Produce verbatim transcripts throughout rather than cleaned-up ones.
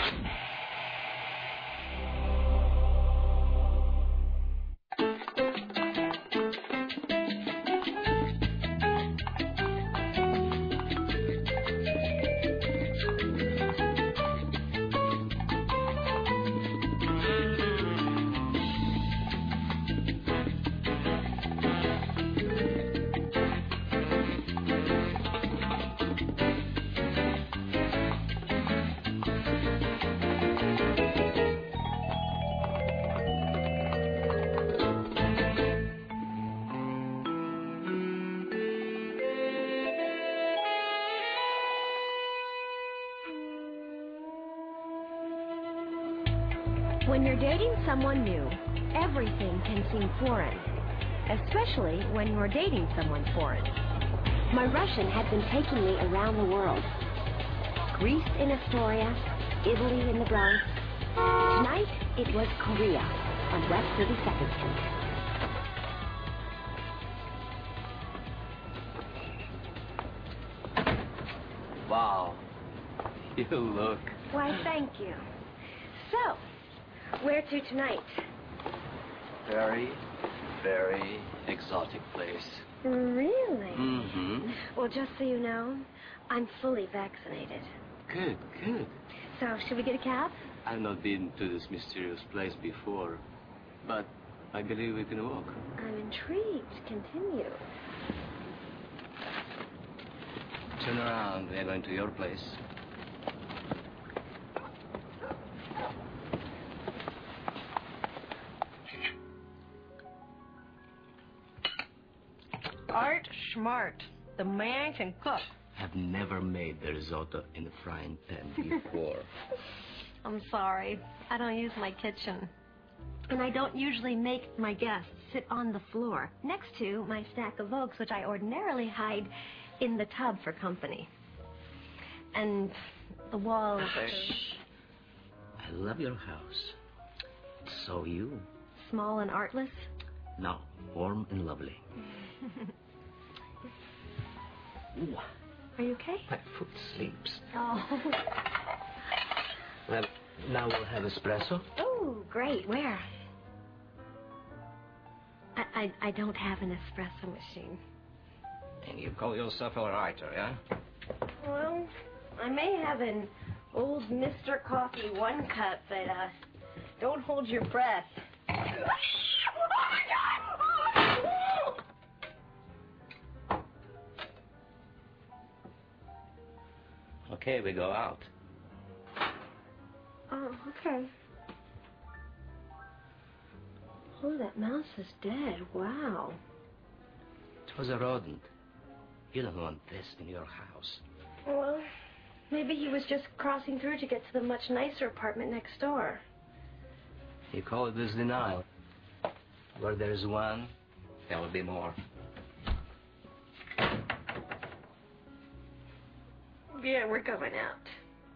When you're dating someone new, everything can seem foreign, especially when you're dating someone foreign. My Russian had been taking me around the world. Greece in Astoria, Italy in the Bronx. Tonight, it was Korea on West thirty-second Street. Wow. You look... Why, thank you. So, where to tonight? Very, very exotic place. Really? Mm-hmm. Well, just so you know, I'm fully vaccinated. Good, good. So, should we get a cab? I've not been to this mysterious place before, but I believe we can walk. I'm intrigued. Continue. Turn around. We are going to your place. Art Schmart, the man can cook. I've never made the risotto in a frying pan before. I'm sorry. I don't use my kitchen. And I don't usually make my guests sit on the floor next to my stack of Vogues, which I ordinarily hide in the tub for company. And the walls are... I love your house. So you. Small and artless? No, warm and lovely. Ooh. Are you okay? My foot sleeps. Oh. Well, now we'll have espresso. Oh, great. Where? I, I, I don't have an espresso machine. And you call yourself a writer, yeah? Well, I may have an old Mister Coffee one cup, but uh, don't hold your breath. Okay, we go out. Oh, okay. Oh, that mouse is dead. Wow. It was a rodent. You don't want this in your house. Well, maybe he was just crossing through to get to the much nicer apartment next door. You call this denial. Where there's one, there will be more. Yeah, we're going out.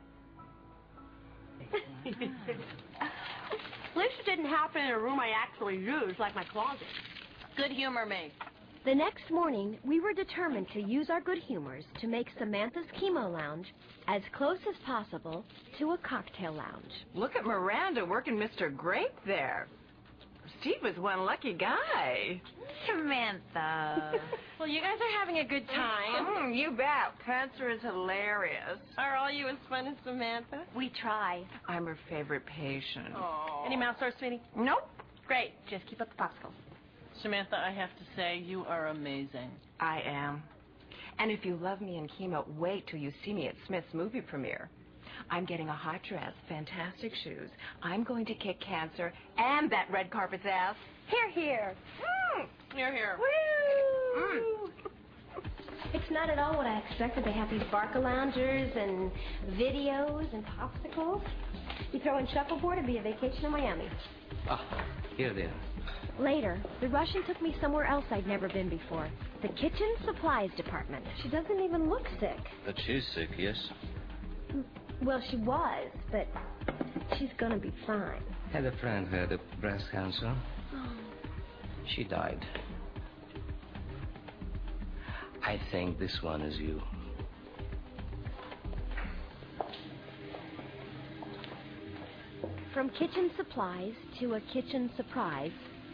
At least it didn't happen in a room I actually use, like my closet. Good humor me. The next morning, we were determined to use our good humors to make Samantha's chemo lounge as close as possible to a cocktail lounge. Look at Miranda working Mister Grape there. Steve was one lucky guy. Samantha. Well, you guys are having a good time. Mm, you bet. Cancer is hilarious. Are all you as fun as Samantha? We try. I'm her favorite patient. Aww. Any mouse sore, sweetie? Nope. Great. Just keep up the popsicles. Samantha, I have to say, you are amazing. I am. And if you love me in chemo, wait till you see me at Smith's movie premiere. I'm getting a hot dress, fantastic shoes. I'm going to kick cancer and that red carpet's ass. Here, here. Mm. Here, here. Woo! Mm. It's not at all what I expected. They have these Barca loungers and videos and popsicles. You throw in shuffleboard, it'd be a vacation in Miami. Ah, here they are. Later, the Russian took me somewhere else I'd never been before. The kitchen supplies department. She doesn't even look sick. But she's sick, yes? Well, she was, but she's gonna be fine. Had a friend who had a breast cancer. Oh. She died. I think this one is you. From kitchen supplies to a kitchen surprise.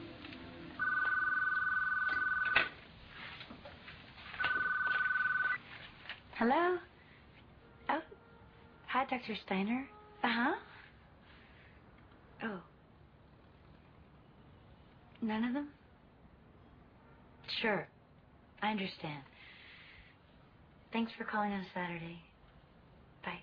Hello? Oh, hi, Doctor Steiner. Uh-huh. Oh. None of them? Sure. I understand. Thanks for calling on Saturday. Bye.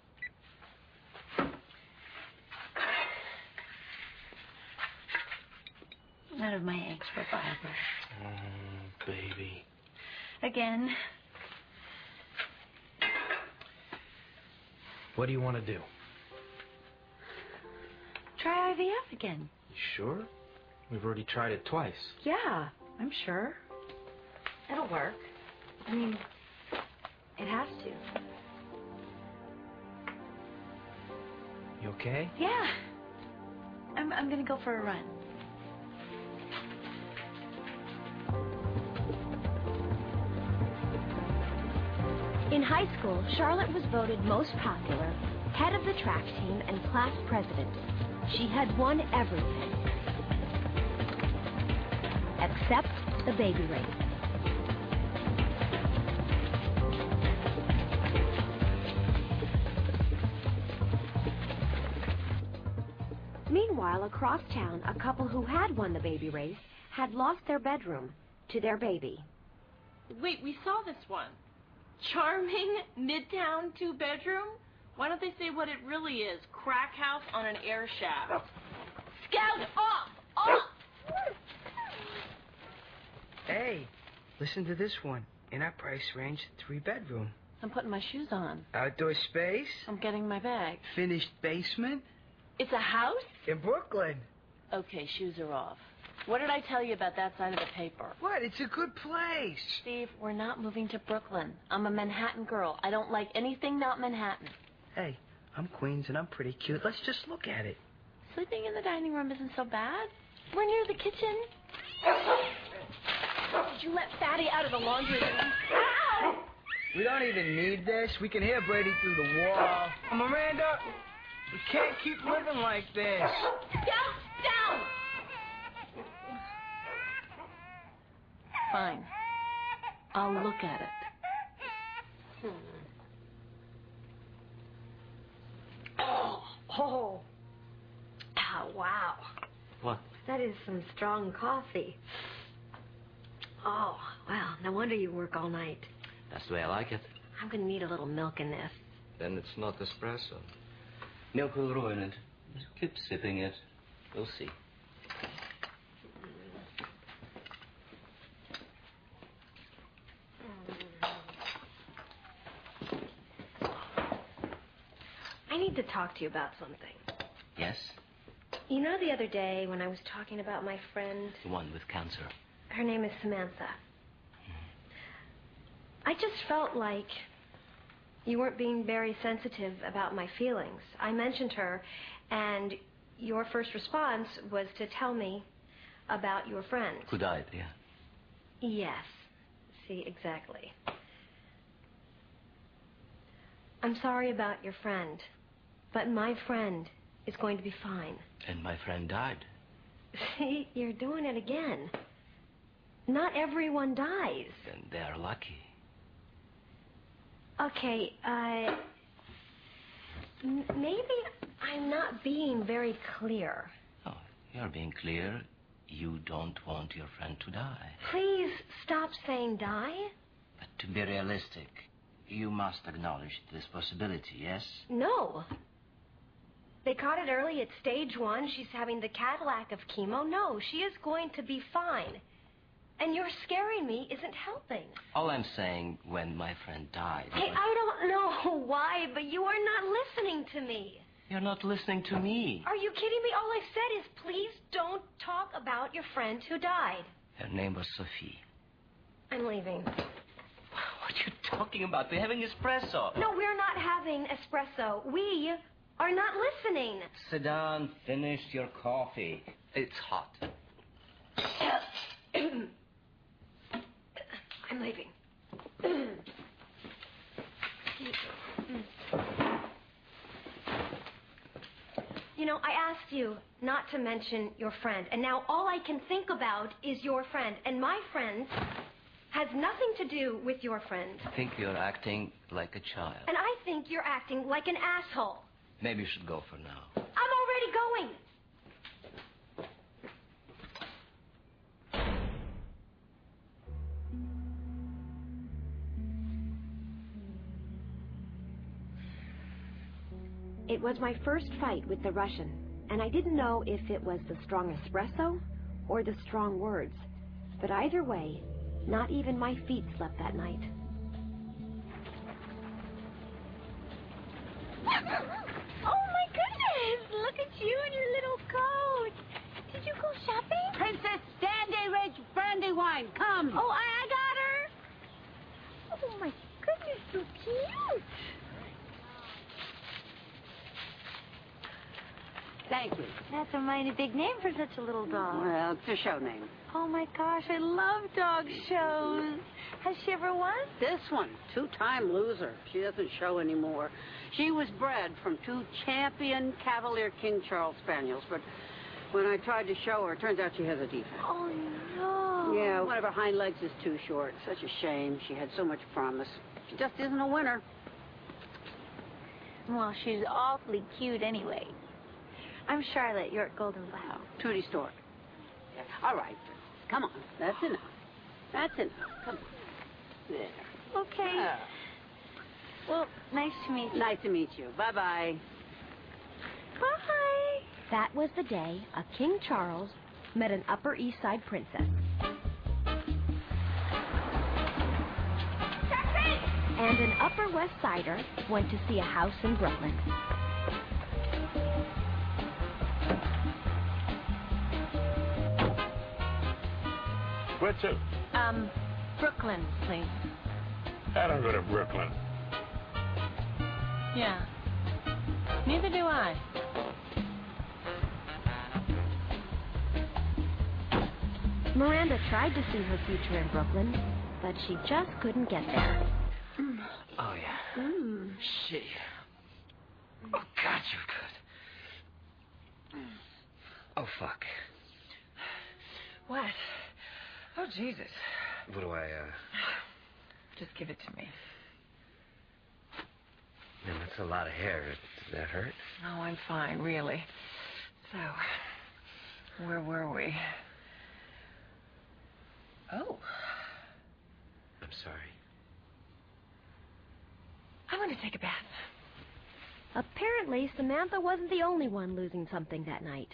None of my eggs were viable. Oh, baby. Again. What do you want to do? Try I V F again. You sure? We've already tried it twice. Yeah, I'm sure. It'll work. I mean, it has to. You okay? Yeah. I'm, I'm gonna go for a run. In high school, Charlotte was voted most popular, head of the track team, and class president. She had won everything. Except the baby race. Meanwhile, across town, a couple who had won the baby race had lost their bedroom to their baby. Wait, we saw this one. Charming, midtown, two-bedroom? Why don't they say what it really is? Crack house on an air shaft. Scout, off! Off! Hey, listen to this one. In our price range, three-bedroom. I'm putting my shoes on. Outdoor space. I'm getting my bag. Finished basement. It's a house? In Brooklyn. Okay, shoes are off. What did I tell you about that side of the paper? What? It's a good place. Steve, we're not moving to Brooklyn. I'm a Manhattan girl. I don't like anything not Manhattan. Hey, I'm Queens and I'm pretty cute. Let's just look at it. Sleeping in the dining room isn't so bad. We're near the kitchen. Did you let Fatty out of the laundry room? Ow! We don't even need this. We can hear Brady through the wall. Oh, Miranda, we can't keep living like this. Down! Down! Fine. I'll look at it. Hmm. Oh, oh. Oh, wow. What? That is some strong coffee. Oh, well, no wonder you work all night. That's the way I like it. I'm going to need a little milk in this. Then it's not espresso. Milk will ruin it. Just keep sipping it. We'll see. I need to talk to you about something. Yes? You know the other day when I was talking about my friend? The one with cancer. Her name is Samantha. I just felt like you weren't being very sensitive about my feelings. I mentioned her, and your first response was to tell me about your friend. Who died, yeah. Yes. See, exactly. I'm sorry about your friend, but my friend is going to be fine. And my friend died. See, you're doing it again. Not everyone dies. Then they are lucky. Okay, uh... m- maybe I'm not being very clear. Oh, you're being clear. You don't want your friend to die. Please stop saying die. But to be realistic, you must acknowledge this possibility, yes? No. They caught it early at stage one. She's having the Cadillac of chemo. No, she is going to be fine. And your scaring me isn't helping. All I'm saying, when my friend died... Hey, was... I don't know why, but you are not listening to me. You're not listening to me. Are you kidding me? All I've said is please don't talk about your friend who died. Her name was Sophie. I'm leaving. What are you talking about? We're having espresso. No, we're not having espresso. We are not listening. Sit down. Finish your coffee. It's hot. I'm leaving. You know, I asked you not to mention your friend, and now all I can think about is your friend. And my friend has nothing to do with your friend. I think you're acting like a child. And I think you're acting like an asshole. Maybe you should go for now. I'm already going. It was my first fight with the Russian, and I didn't know if it was the strong espresso or the strong words. But either way, not even my feet slept that night. Oh, my goodness! Look at you in your little coat. Did you go shopping? Princess Dandy Ridge Brandy Wine, come. Oh, I, I got her. Oh, my goodness, so cute. Thank you. That's a mighty big name for such a little dog. Well, it's a show name. Oh, my gosh, I love dog shows. Has she ever won? This one, two-time loser. She doesn't show anymore. She was bred from two champion Cavalier King Charles Spaniels, but when I tried to show her, it turns out she has a defect. Oh, no. Yeah, one of her hind legs is too short. Such a shame. She had so much promise. She just isn't a winner. Well, she's awfully cute anyway. I'm Charlotte. You're at Golden Black. Trudy Stork. All right. Come on. That's enough. That's enough. Come on. There. Okay. Ah. Well, nice to meet you. Nice to meet you. Bye-bye. Bye. That was the day a King Charles met an Upper East Side princess. And an Upper West Sider went to see a house in Brooklyn. Where to? Um, Brooklyn, please. I don't go to Brooklyn. Yeah. Neither do I. Miranda tried to see her future in Brooklyn, but she just couldn't get there. Oh, yeah. Mm. She. Oh, God, you're good. Oh, fuck. What? Oh, Jesus. What do I, uh... Just give it to me. Man, that's a lot of hair. Does that hurt? Oh, I'm fine, really. So, where were we? Oh. I'm sorry. I want to take a bath. Apparently, Samantha wasn't the only one losing something that night.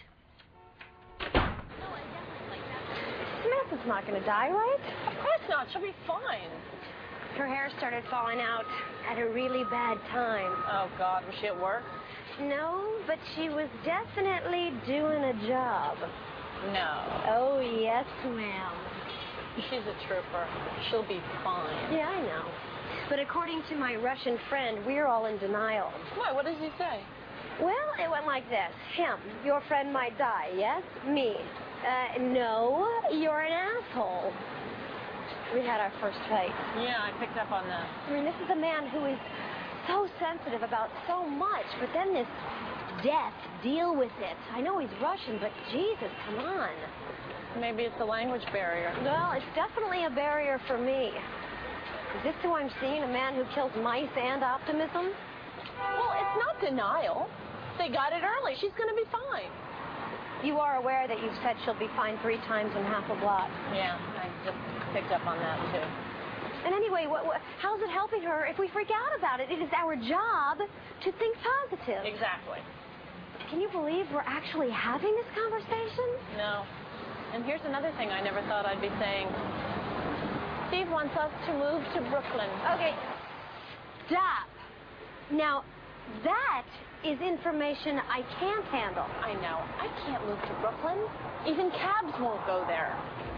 Samantha's not going to die, right? Of course not. She'll be fine. Her hair started falling out at a really bad time. Oh, God. Was she at work? No, but she was definitely doing a job. No. Oh, yes, ma'am. She's a trooper. She'll be fine. Yeah, I know. But according to my Russian friend, we're all in denial. Why? What does he say? Well, it went like this. Him, your friend might die, yes? Me. Uh, no, you're an asshole. We had our first fight. Yeah, I picked up on that. I mean, this is a man who is so sensitive about so much, but then this death, deal with it. I know he's Russian, but Jesus, come on. Maybe it's the language barrier. Well, it's definitely a barrier for me. Is this who I'm seeing, a man who kills mice and optimism? Well, it's not denial. They got it early. She's going to be fine. You are aware that you've said she'll be fine three times in half a block. Yeah, I just picked up on that, too. And anyway, what, what, how's it helping her if we freak out about it? It is our job to think positive. Exactly. Can you believe we're actually having this conversation? No. And here's another thing I never thought I'd be saying. Steve wants us to move to Brooklyn. Okay. Stop. Now, that is information I can't handle. I know. I can't move to Brooklyn. Even cabs won't go there.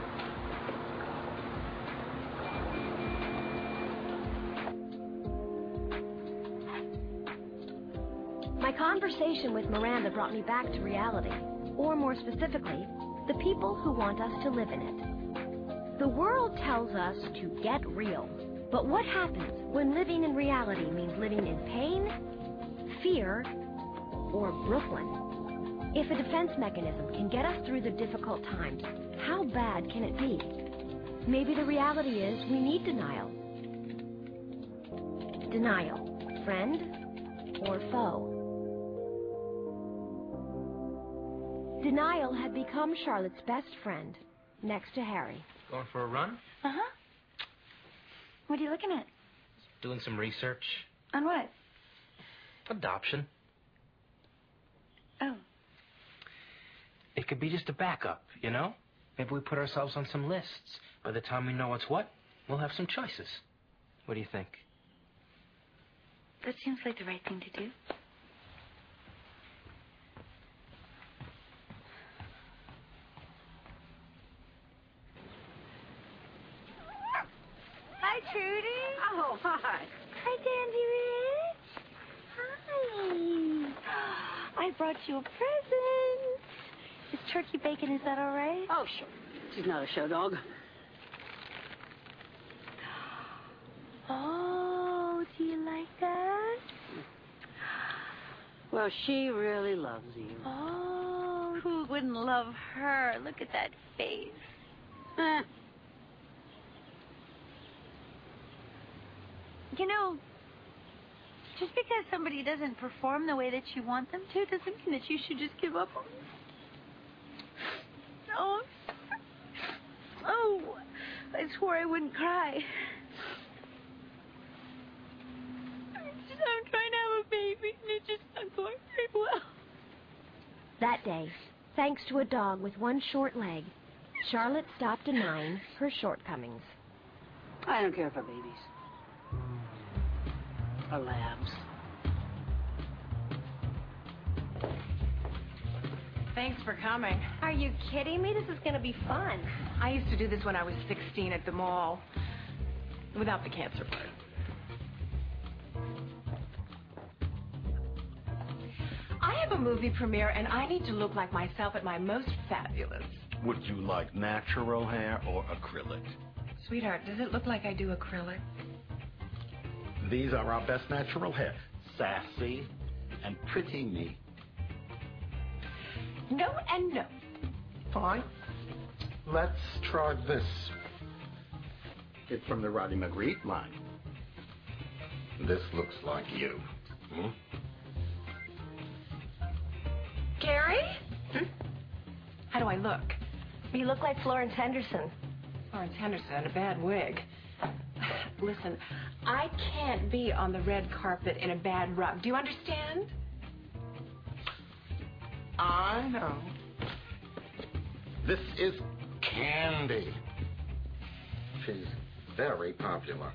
My conversation with Miranda brought me back to reality. Or more specifically, the people who want us to live in it. The world tells us to get real. But what happens when living in reality means living in pain, fear, or Brooklyn? If a defense mechanism can get us through the difficult times, how bad can it be? Maybe the reality is we need denial. Denial, friend or foe? Denial had become Charlotte's best friend, next to Harry. Going for a run? Uh-huh. What are you looking at? Doing some research. On what? Adoption. Oh. It could be just a backup, you know? Maybe we put ourselves on some lists. By the time we know what's what, we'll have some choices. What do you think? That seems like the right thing to do. Hi, Trudy. Oh, hi. Hi, Dandy Rich. Hi. I brought you a present. Is turkey bacon, is that all right? Oh, sure. She's not a show dog. Oh, do you like that? Well, she really loves you. Oh, who wouldn't love her? Look at that face. Eh. You know, just because somebody doesn't perform the way that you want them to doesn't mean that you should just give up on them. Oh, oh, I swore I wouldn't cry. I'm, just, I'm trying to have a baby, and it's just not going very well. That day, thanks to a dog with one short leg, Charlotte stopped denying her shortcomings. I don't care for babies. Or labs. Thanks for coming. Are you kidding me? This is going to be fun. I used to do this when I was sixteen at the mall. Without the cancer part. I have a movie premiere, and I need to look like myself at my most fabulous. Would you like natural hair or acrylic? Sweetheart, does it look like I do acrylic? These are our best natural hair. Sassy and pretty neat. No and no. Fine. Let's try this. It's from the Roddy Magritte line. This looks like you. Hmm? Carrie? Hmm? How do I look? You look like Florence Henderson. Florence Henderson in a bad wig. Listen, I can't be on the red carpet in a bad rug. Do you understand? I know. This is Candy. She's very popular.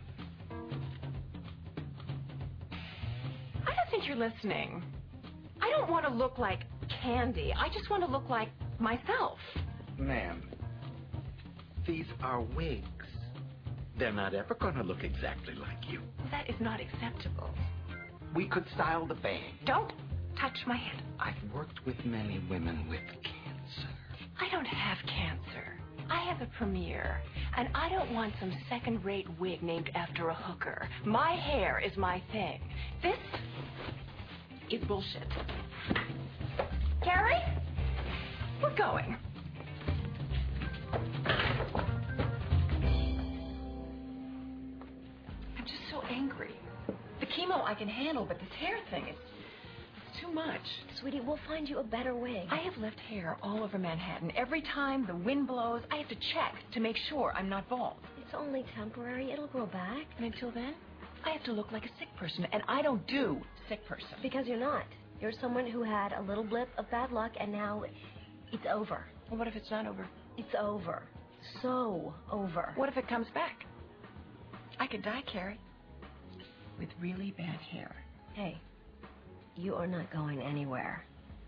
I don't think you're listening. I don't want to look like Candy. I just want to look like myself. Ma'am, these are wigs. They're not ever going to look exactly like you. That is not acceptable. We could style the bang. Don't touch my head. I've worked with many women with cancer. I don't have cancer. I have a premiere, and I don't want some second-rate wig named after a hooker. My hair is my thing. This is bullshit. Carrie? We're going. I'm just so angry. The chemo I can handle, but this hair thing is too much. Sweetie, we'll find you a better wig. I have left hair all over Manhattan. Every time the wind blows, I have to check to make sure I'm not bald. It's only temporary. It'll grow back. And until then, I have to look like a sick person, and I don't do sick person. Because you're not. You're someone who had a little blip of bad luck, and now it's over. Well, what if it's not over? It's over. So over. What if it comes back? I could die, Carrie, with really bad hair. Hey, you are not going anywhere.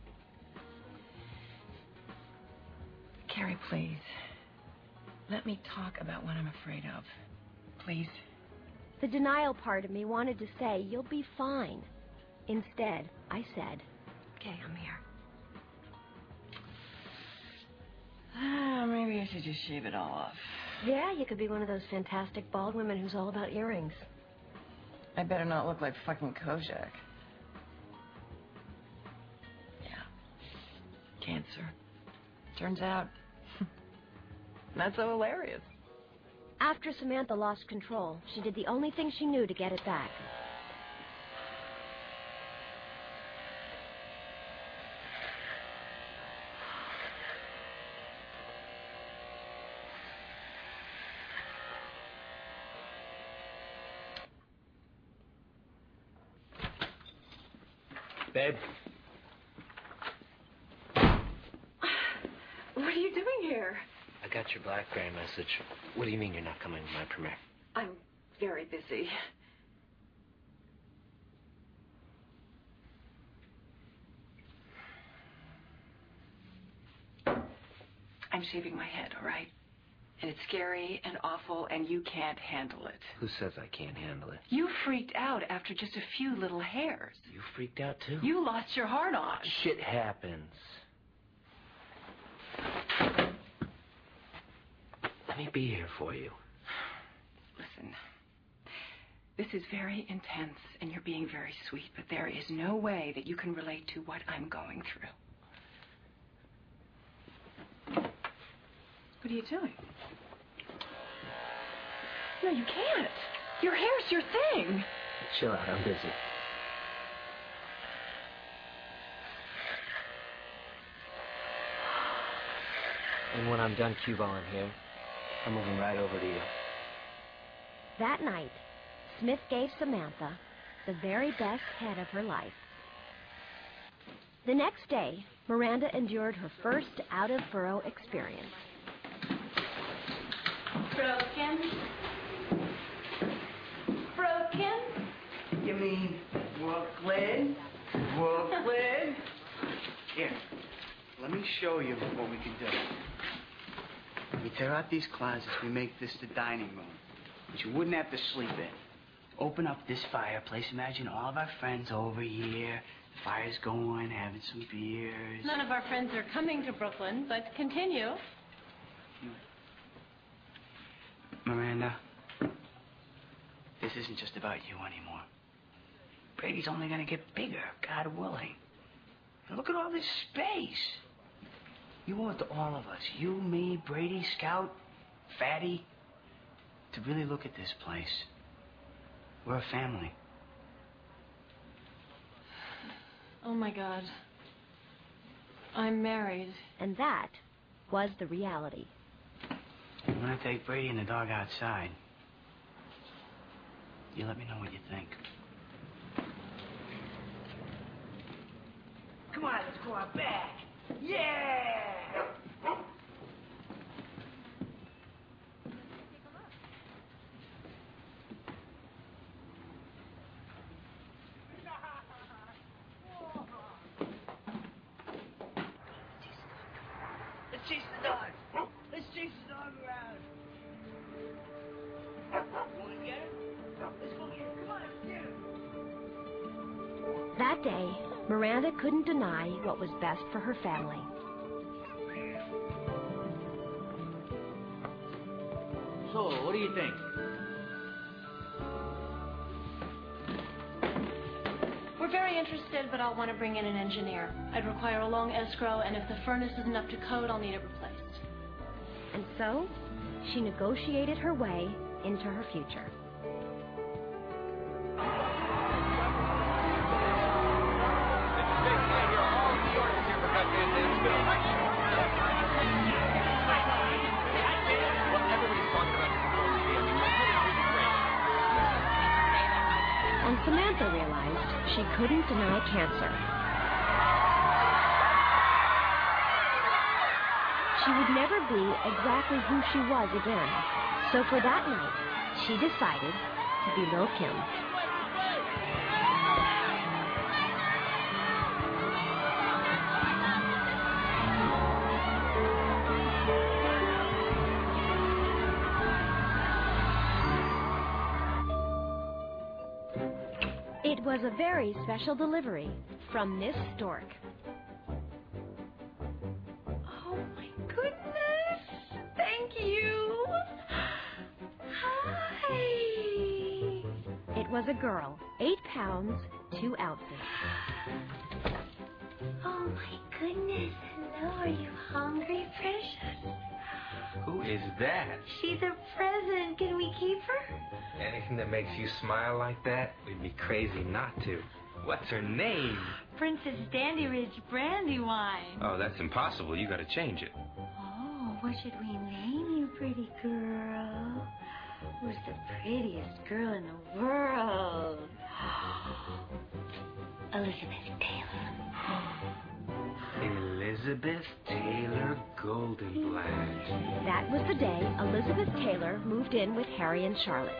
Carrie, please. Let me talk about what I'm afraid of. Please. The denial part of me wanted to say, you'll be fine. Instead, I said, okay, I'm here. Ah, maybe I should just shave it all off. Yeah, you could be one of those fantastic bald women who's all about earrings. I better not look like fucking Kojak. Yeah. cancer. Turns out, not so hilarious. After Samantha lost control, she did the only thing she knew to get it back. Babe. What are you doing here? I got your BlackBerry message. What do you mean you're not coming to my premiere? I'm very busy. I'm shaving my head, all right? And it's scary and awful, and you can't handle it. Who says I can't handle it? You freaked out after just a few little hairs. You freaked out, too? You lost your heart on. Shit happens. Let me be here for you. Listen, this is very intense, and you're being very sweet, but there is no way that you can relate to what I'm going through. What are you doing? No, you can't. Your hair's your thing. Chill out, I'm busy. And when I'm done cue balling here, I'm moving right over to you. That night, Smith gave Samantha the very best head of her life. The next day, Miranda endured her first out-of-furrow experience. Broken? Broken? You mean Brooklyn? Brooklyn? Here, let me show you what we can do. We tear out these closets, we make this the dining room, which you wouldn't have to sleep in. Open up this fireplace, imagine all of our friends over here, the fire's going, having some beers. None of our friends are coming to Brooklyn, but continue. Miranda, this isn't just about you anymore. Brady's only gonna get bigger, God willing. And look at all this space. You want all of us, you, me, Brady, Scout, Fatty, to really look at this place. We're a family. Oh, my God. I'm married. And that was the reality. I'm gonna take Brady and the dog outside. You let me know what you think. Come on, let's go out back. Yeah! Let's chase the dog. Let's chase the dog around. Want to get it? Let's go get it. Come on, let's get it. That day, Miranda couldn't deny what was best for her family. So, what do you think? We're very interested, but I'll want to bring in an engineer. I'd require a long escrow, and if the furnace isn't up to code, I'll need it replaced. And so, she negotiated her way into her future. And Samantha realized she couldn't deny cancer. She would never be exactly who she was again. So for that night, she decided to be Lil' Kim. It was a very special delivery from Miss Stork. Oh, my goodness. Thank you. Hi. It was a girl, eight pounds, two ounces. Oh my goodness, Hello, are you hungry, precious? Who is that? She's a present. Can we keep her? Anything that makes you smile like that, we'd be crazy not to. What's her name? Princess Dandy Ridge Brandywine. Oh, that's impossible. You gotta change it. Oh, what should we name you, pretty girl? Who's the prettiest girl in the world? Elizabeth Taylor. Elizabeth Taylor Goldenblatt. That was the day Elizabeth Taylor moved in with Harry and Charlotte.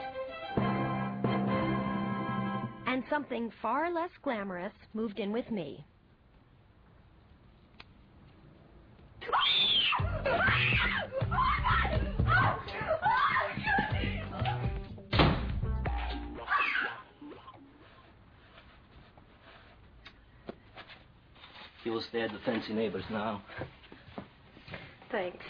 And something far less glamorous moved in with me. You will stay at the Fancy Neighbors now. Thanks.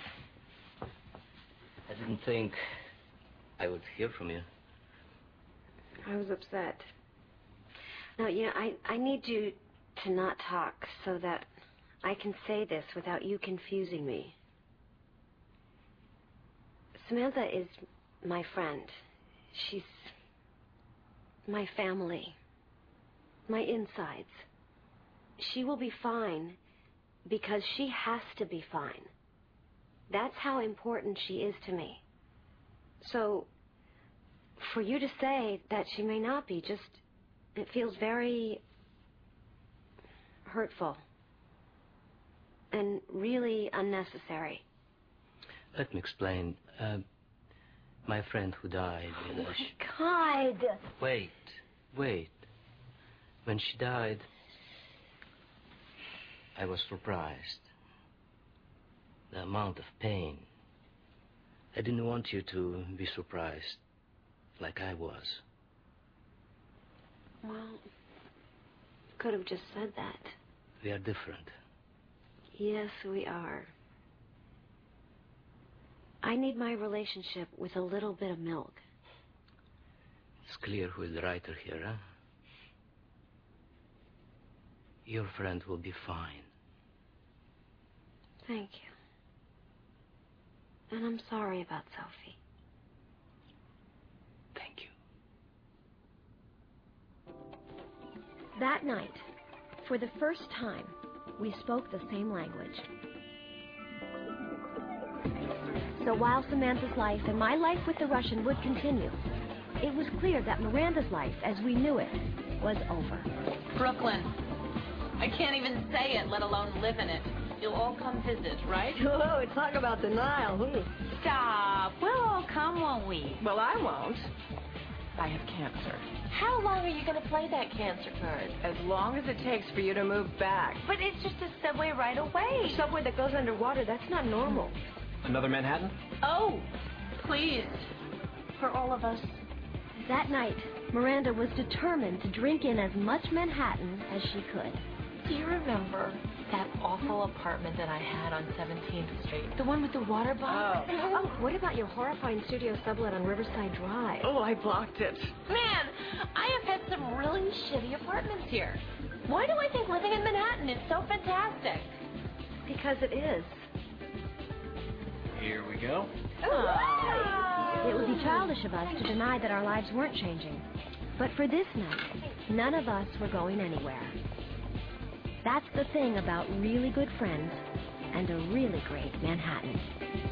I didn't think I would hear from you. I was upset. No, you know, I, I need you to not talk so that I can say this without you confusing me. Samantha is my friend. She's my family, my insides. She will be fine because she has to be fine. That's how important she is to me. So, for you to say that she may not be, just, it feels very hurtful and really unnecessary. Let me explain. Uh, my friend who died... Oh, my God! Wait, wait. When she died, I was surprised. The amount of pain. I didn't want you to be surprised like I was. Well, could have just said that. We are different. Yes, we are. I need my relationship with a little bit of milk. It's clear who is the writer here, huh? Your friend will be fine. Thank you. And I'm sorry about Sophie. Thank you. That night, for the first time, we spoke the same language. So while Samantha's life and my life with the Russian would continue, it was clear that Miranda's life, as we knew it, was over. Brooklyn. I can't even say it, let alone live in it. You'll all come visit, right? Whoa, talk about denial. Stop. We'll all come, won't we? Well, I won't. I have cancer. How long are you going to play that cancer card? As long as it takes for you to move back. But it's just a subway right away. A subway that goes underwater, that's not normal. Another Manhattan? Oh, please. For all of us. That night, Miranda was determined to drink in as much Manhattan as she could. Do you remember that awful apartment that I had on seventeenth Street? The one with the water box? Oh. Oh, what about your horrifying studio sublet on Riverside Drive? Oh, I blocked it. Man, I have had some really shitty apartments here. Why do I think living in Manhattan is so fantastic? Because it is. Here we go. It would be childish of us to deny that our lives weren't changing. But for this night, none of us were going anywhere. That's the thing about really good friends and a really great Manhattan.